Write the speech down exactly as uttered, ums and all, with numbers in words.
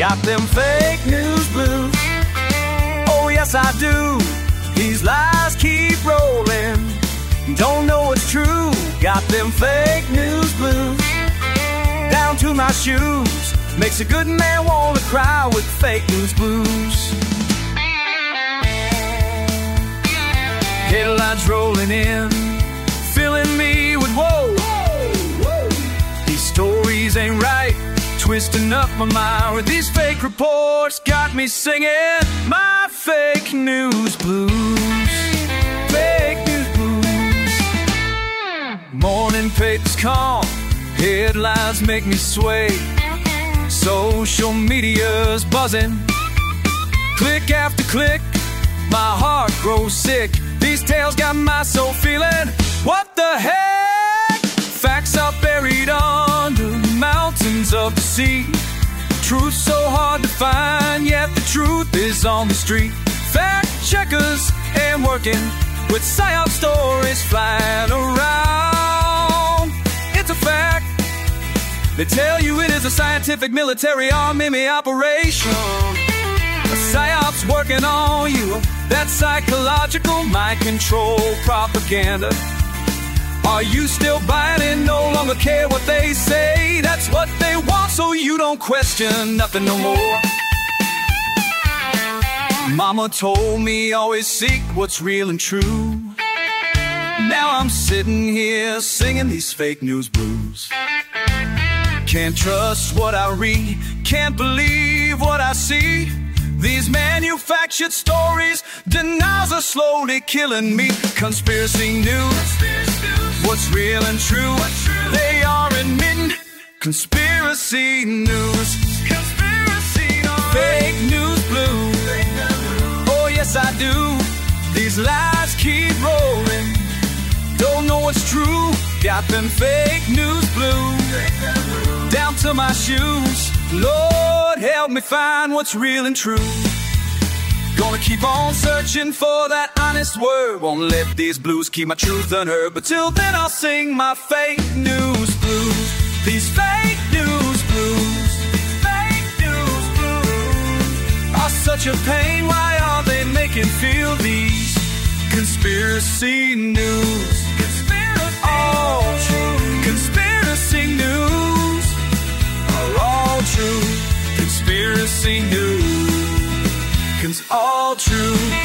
got them fake news blues. Oh yes I do, these lies keep rolling. Don't know what's true, got them fake news blues. Down to my shoes, makes a good man wanna cry with fake news blues. Headlines rolling in, filling me with woe. These stories ain't right, twisting up my mind with these fake reports. Got me singing my fake news blues. Fake news blues. Morning papers calm, headlines make me sway. Social media's buzzing, click after click, my heart grows sick. These tales got my soul feeling, what the heck? Facts are buried under the mountains of the sea. Truth so hard to find, yet the truth is on the street. Fact checkers ain't working, with psyop stories flying around. It's a fact, they tell you it is a scientific military army operation. A psyop's working on you, that psychological mind control propaganda. Are you still buying it? No longer care what they say. That's what they want, so you don't question nothing no more. Mama told me always seek what's real and true. Now I'm sitting here singing these fake news blues. Can't trust what I read, can't believe what I see. These manufactured stories, denials are slowly killing me. Conspiracy news, what's real and true, they are admitting. Conspiracy news, fake news blues. Oh yes I do, these lies keep rolling. Don't know what's true, got them fake news blues. Down to my shoes, Lord help me find what's real and true. Gonna keep on searching for that honest word. Won't let these blues keep my truth unheard. But till then I'll sing my fake news blues. These fake news blues, fake news blues are such a pain. Why are they making feel these conspiracy news? Conspiracy, all true. Conspiracy news are all true. Conspiracy news, cause all true.